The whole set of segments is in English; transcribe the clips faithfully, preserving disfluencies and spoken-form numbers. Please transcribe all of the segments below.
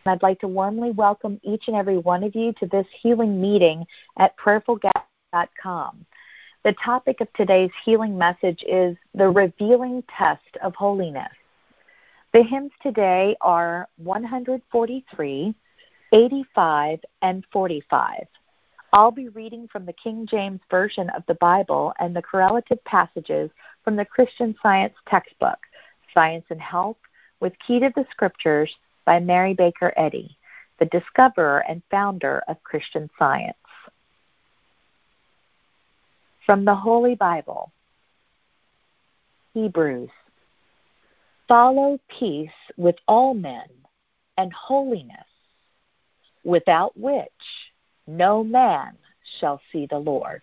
I'd like to warmly welcome each and every one of you to this healing meeting at prayerful gas dot com. The topic of today's healing message is the revealing test of holiness. The hymns today are one forty-three, eighty-five, and forty-five. I'll be reading from the King James Version of the Bible and the correlative passages from the Christian Science textbook, Science and Health, with Key to the Scriptures by Mary Baker Eddy, the discoverer and founder of Christian Science. From the Holy Bible, Hebrews. Follow peace with all men and holiness, without which no man shall see the Lord.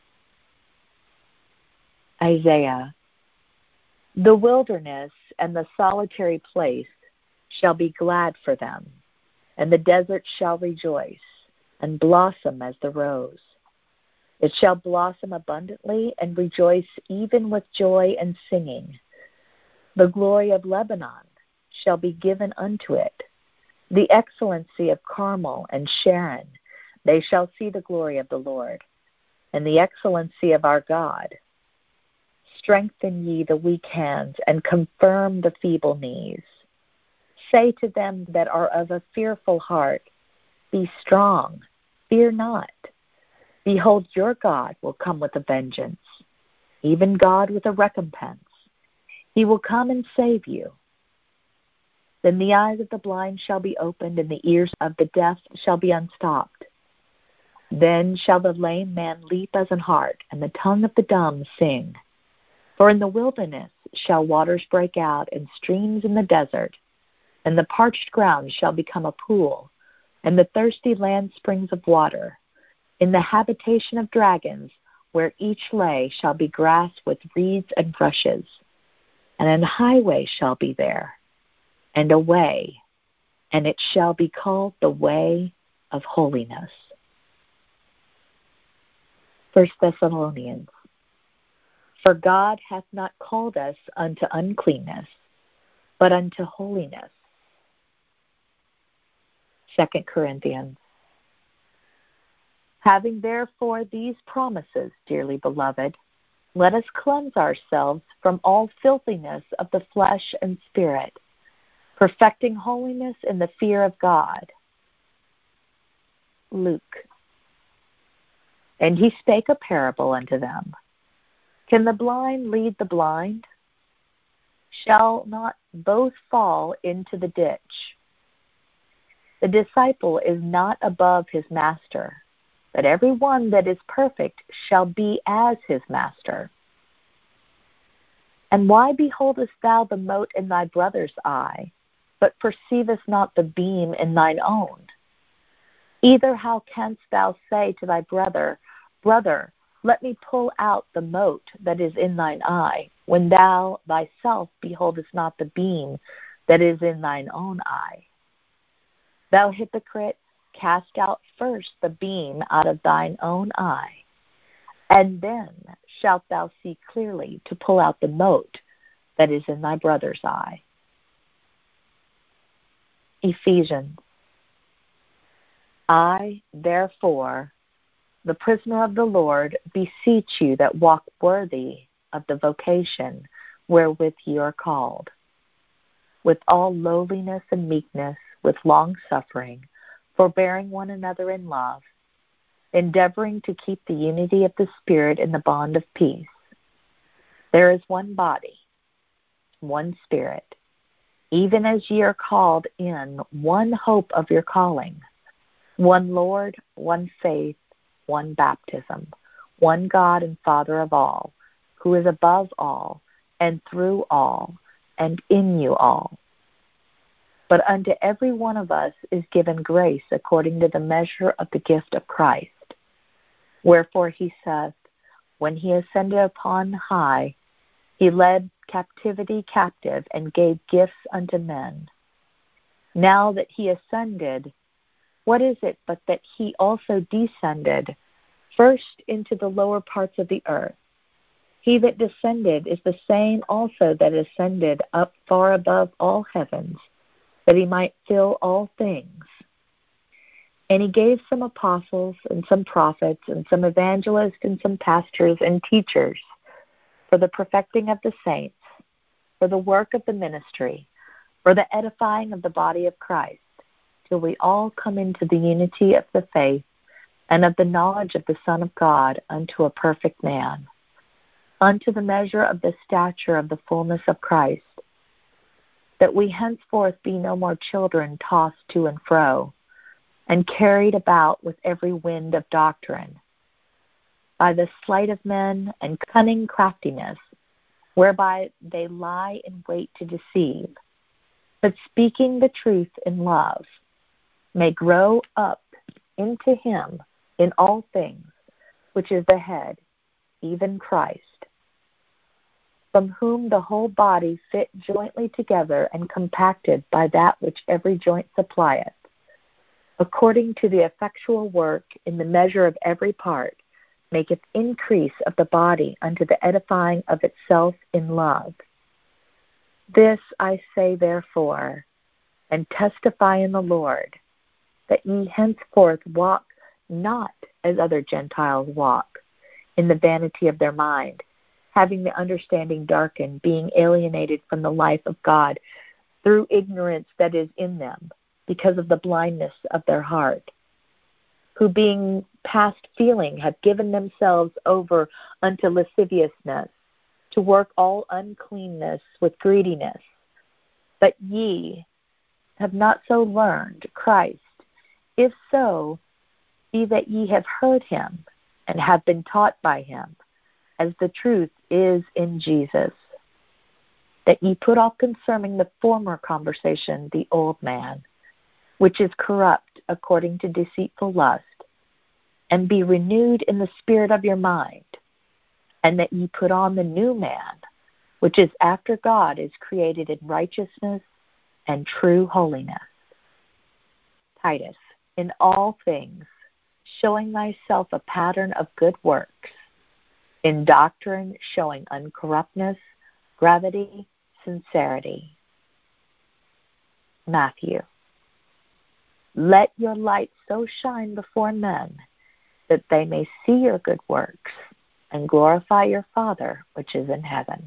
Isaiah. The wilderness and the solitary place shall be glad for them, and the desert shall rejoice and blossom as the rose. It shall blossom abundantly and rejoice even with joy and singing. The glory of Lebanon shall be given unto it, the excellency of Carmel and Sharon. They shall see the glory of the Lord, and the excellency of our God. Strengthen ye the weak hands, and confirm the feeble knees. Say to them that are of a fearful heart, be strong, fear not. Behold, your God will come with a vengeance, even God with a recompense. He will come and save you. Then the eyes of the blind shall be opened, and the ears of the deaf shall be unstopped. Then shall the lame man leap as an hart, and the tongue of the dumb sing. For in the wilderness shall waters break out, and streams in the desert. And the parched ground shall become a pool, and the thirsty land springs of water. In the habitation of dragons, where each lay, shall be grass with reeds and rushes. And an highway shall be there, and a way, and it shall be called the way of holiness. First Thessalonians. For God hath not called us unto uncleanness, but unto holiness. Second Corinthians. Having therefore these promises, dearly beloved, let us cleanse ourselves from all filthiness of the flesh and spirit, perfecting holiness in the fear of God. Luke. And he spake a parable unto them. Can the blind lead the blind? Shall not both fall into the ditch? The disciple is not above his master, but every one that is perfect shall be as his master. And why beholdest thou the mote in thy brother's eye, but perceivest not the beam in thine own? Either how canst thou say to thy brother, Brother, let me pull out the mote that is in thine eye, when thou thyself beholdest not the beam that is in thine own eye? Thou hypocrite, cast out first the beam out of thine own eye, and then shalt thou see clearly to pull out the mote that is in thy brother's eye. Ephesians. I, therefore, the prisoner of the Lord, beseech you that walk worthy of the vocation wherewith ye are called, with all lowliness and meekness, with long-suffering, forbearing one another in love, endeavoring to keep the unity of the Spirit in the bond of peace. There is one body, one Spirit, even as ye are called in one hope of your calling, one Lord, one faith, one baptism, one God and Father of all, who is above all, and through all, and in you all. But unto every one of us is given grace according to the measure of the gift of Christ. Wherefore he saith, when he ascended upon high, he led captivity captive and gave gifts unto men. Now that he ascended, what is it but that he also descended first into the lower parts of the earth? He that descended is the same also that ascended up far above all heavens, that he might fill all things. And he gave some apostles and some prophets and some evangelists and some pastors and teachers for the perfecting of the saints, for the work of the ministry, for the edifying of the body of Christ, till we all come into the unity of the faith and of the knowledge of the Son of God, unto a perfect man, unto the measure of the stature of the fullness of Christ, that we henceforth be no more children tossed to and fro, and carried about with every wind of doctrine, by the sleight of men and cunning craftiness, whereby they lie in wait to deceive, but speaking the truth in love, may grow up into him in all things, which is the head, even Christ, from whom the whole body fit jointly together and compacted by that which every joint supplieth, according to the effectual work in the measure of every part, maketh increase of the body unto the edifying of itself in love. This I say therefore, and testify in the Lord, that ye henceforth walk not as other Gentiles walk, in the vanity of their mind, having the understanding darkened, being alienated from the life of God through ignorance that is in them, because of the blindness of their heart, who being past feeling have given themselves over unto lasciviousness, to work all uncleanness with greediness. But ye have not so learned Christ. If so, be that ye have heard him, and have been taught by him, as the truth is in Jesus, that ye put off concerning the former conversation the old man, which is corrupt according to deceitful lust, and be renewed in the spirit of your mind, and that ye put on the new man, which is after God is created in righteousness and true holiness. Titus, in all things, showing thyself a pattern of good works, in doctrine showing uncorruptness, gravity, sincerity. Matthew, let your light so shine before men that they may see your good works and glorify your Father which is in heaven.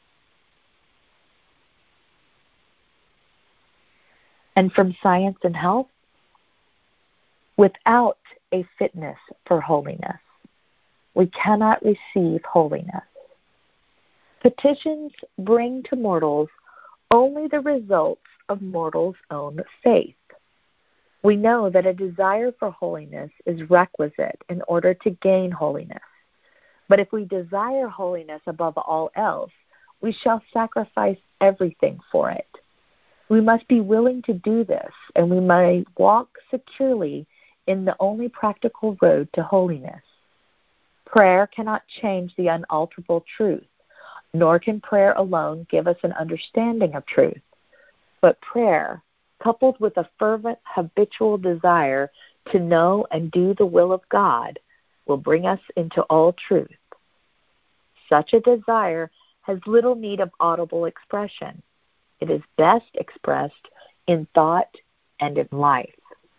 And from Science and Health, without a fitness for holiness, we cannot receive holiness. Petitions bring to mortals only the results of mortals' own faith. We know that a desire for holiness is requisite in order to gain holiness. But if we desire holiness above all else, we shall sacrifice everything for it. We must be willing to do this, and we may walk securely in the only practical road to holiness. Prayer cannot change the unalterable truth, nor can prayer alone give us an understanding of truth. But prayer, coupled with a fervent, habitual desire to know and do the will of God, will bring us into all truth. Such a desire has little need of audible expression. It is best expressed in thought and in life.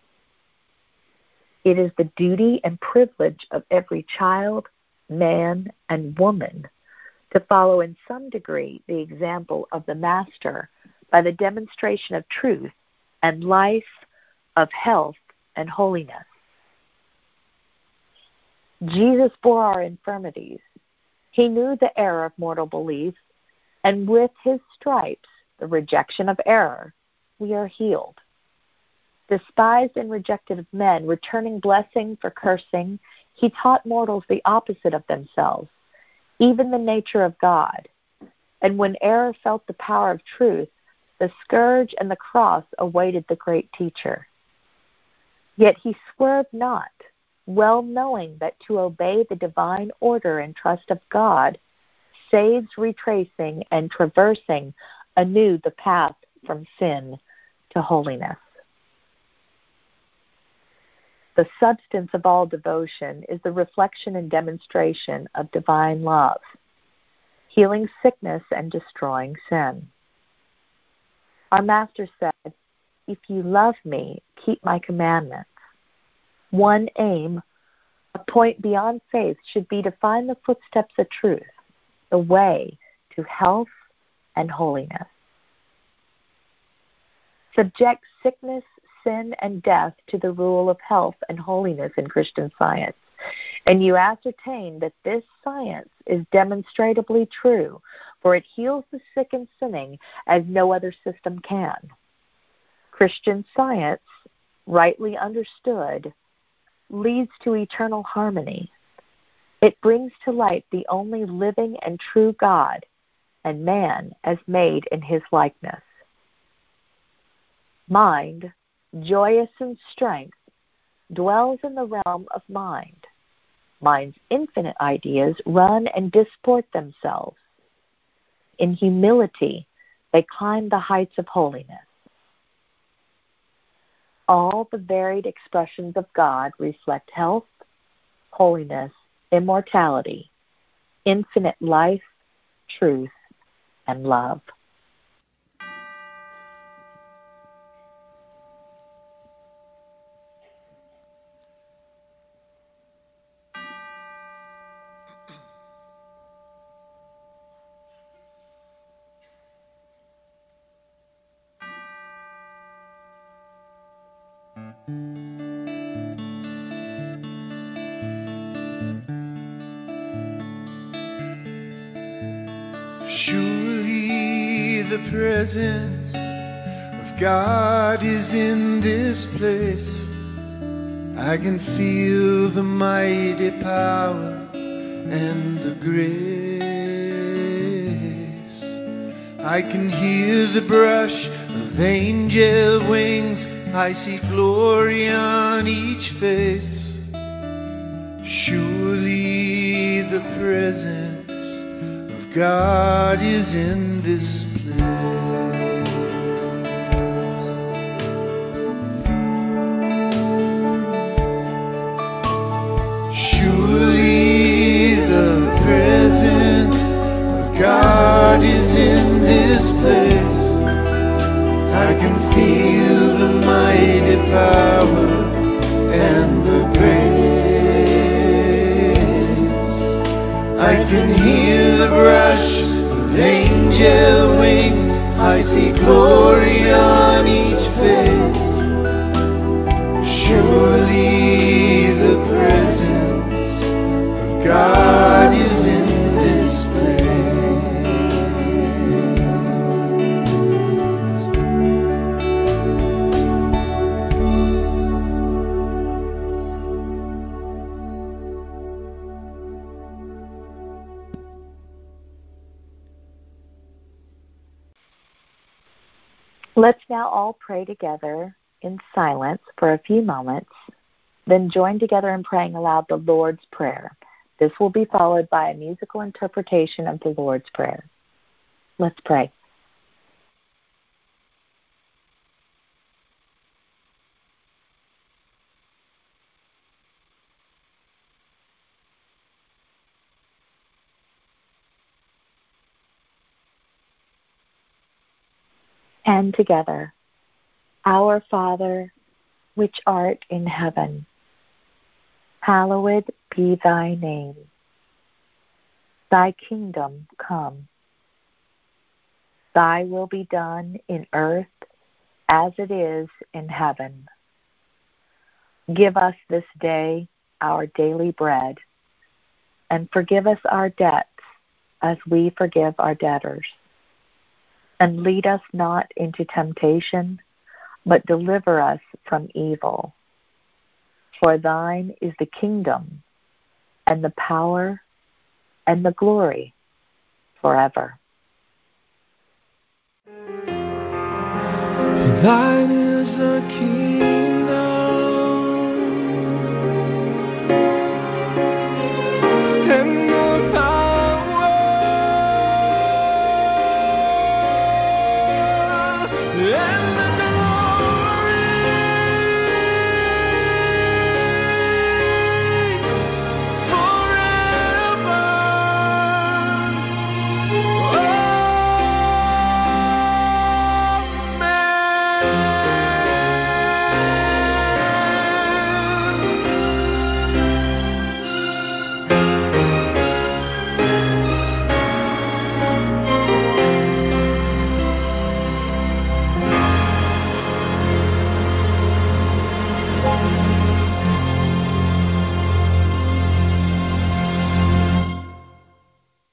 It is the duty and privilege of every child, man, and woman to follow in some degree the example of the Master by the demonstration of truth and life, of health and holiness. Jesus bore our infirmities. He knew the error of mortal belief, and with his stripes, the rejection of error, we are healed. Despised and rejected of men, returning blessing for cursing, he taught mortals the opposite of themselves, even the nature of God. And when error felt the power of truth, the scourge and the cross awaited the great teacher. Yet he swerved not, well knowing that to obey the divine order and trust of God saves retracing and traversing anew the path from sin to holiness. The substance of all devotion is the reflection and demonstration of divine love, healing sickness and destroying sin. Our Master said, if you love me, keep my commandments. One aim, a point beyond faith, should be to find the footsteps of truth, the way to health and holiness. Subject sickness, sin, and death to the rule of health and holiness in Christian Science, and you ascertain that this science is demonstrably true, for it heals the sick and sinning as no other system can. Christian Science, rightly understood, leads to eternal harmony. It brings to light the only living and true God, and man as made in his likeness. Mind, joyous in strength, dwells in the realm of mind. Mind's infinite ideas run and disport themselves. In humility, they climb the heights of holiness. All the varied expressions of God reflect health, holiness, immortality, infinite life, truth, and love. Surely the presence of God is in this place. I can feel the mighty power and the grace. I can hear the brush of angel wings. I see glory on each face. Surely the presence of God is in this place. Surely the presence of God is in this place. I can feel the mighty power and the grace. I can hear the brush of angel wings. I see glory on each face. Surely the presence of God is in this place. Let's now all pray together in silence for a few moments, then join together in praying aloud the Lord's Prayer. This will be followed by a musical interpretation of the Lord's Prayer. Let's pray. And together, Our Father, which art in heaven, hallowed be thy name. Thy kingdom come. Thy will be done in earth as it is in heaven. Give us this day our daily bread, and forgive us our debts as we forgive our debtors. And lead us not into temptation, but deliver us from evil. For thine is the kingdom, and the power, and the glory forever. Thine